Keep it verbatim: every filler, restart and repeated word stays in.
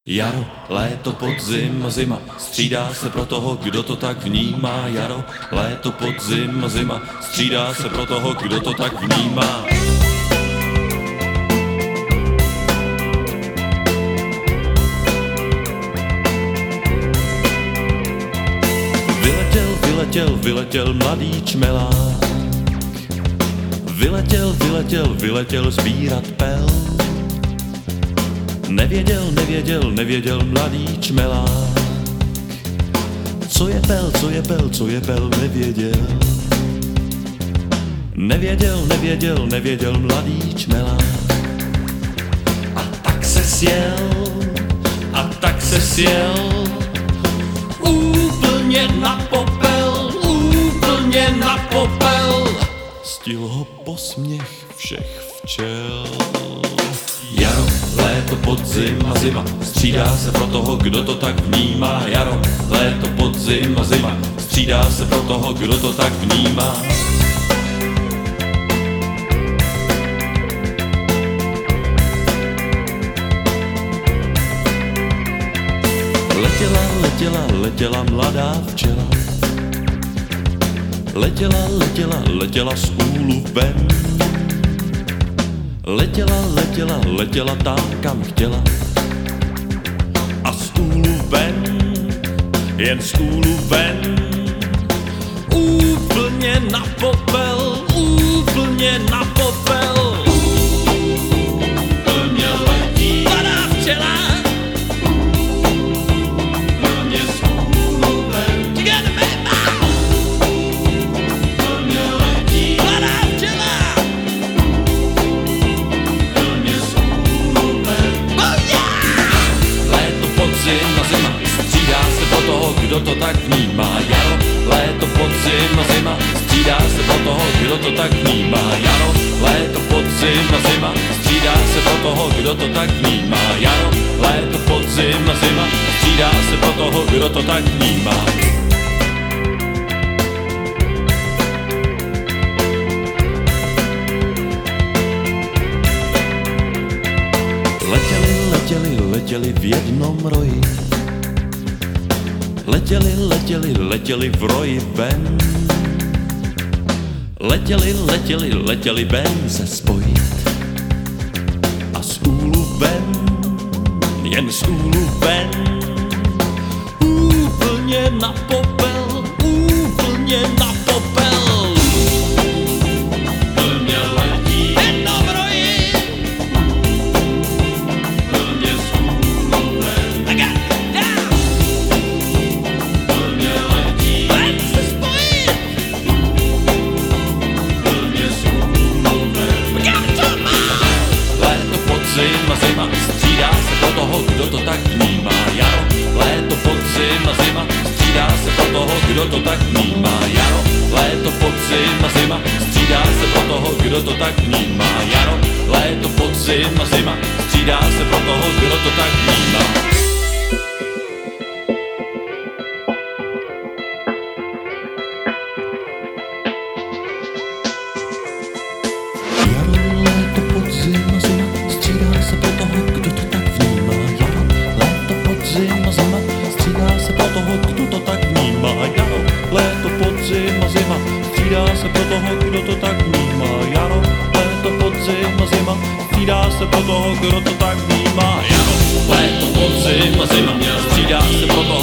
Jaro, léto, podzim, zima, střídá se pro toho, kdo to tak vnímá. Jaro, léto, podzim, zima, střídá se pro toho, kdo to tak vnímá. Vyletěl, vyletěl, vyletěl mladý čmelák. Vyletěl, vyletěl, vyletěl sbírat pel. Nevěděl, nevěděl, nevěděl mladý čmelák. Co je pel, co je pel, co je pel, nevěděl. Nevěděl, nevěděl, nevěděl mladý čmelák. A tak se sjel, a tak se sjel, úplně na popel, úplně na popel. Stihl ho posměch všech včel. Jaro, léto, podzim a zima, střídá se pro toho, kdo to tak vnímá. Jaro, léto, podzim a zima, střídá se pro toho, kdo to tak vnímá. Letěla, letěla, letěla mladá včela. Letěla, letěla, letěla z úlu ven. Letěla, letěla, letěla tam, kam chtěla. A z úlu ven, jen z úlu ven, úplně na popel, úplně na popel. Plně letí mladá včela, plně z úlu ven. Together, baby. Plně letí mladá včela. Kdo to tak vnímá, jaro, léto, podzim a zima, střídá se pro toho, kdo to tak vnímá, jaro, léto, podzim a zima, střídá se pro toho, kdo to tak vnímá, jaro, léto, podzim a zima, střídá se pro toho, kdo to tak vnímá. Letěli, letěli, letěli v jednom roji. Letěli, letěli, letěli v roji ven. Letěli, letěli, letěli ven se spojit. A z úlu ven, jen z úlu ven, úplně na popel, úplně na popel. Plně letí v jednom roji. Plně z úlu ven. Zima, zima, střídá se pro toho, kdo to tak vnímá. Jaro, léto, podzim a zima, střídá se pro toho, kdo to tak vnímá. Jaro, léto, podzim a zima, střídá se pro toho, kdo to tak vnímá. Jaro, léto, podzim a zima, střídá se pro toho, kdo to tak vnímá. Střídá se pro toho, kdo to tak vnímá. Jaro, léto, podzim a zima, střídá se pro toho, kdo to tak vnímá. Jaro, léto, podzim a zima, střídá se pro toho,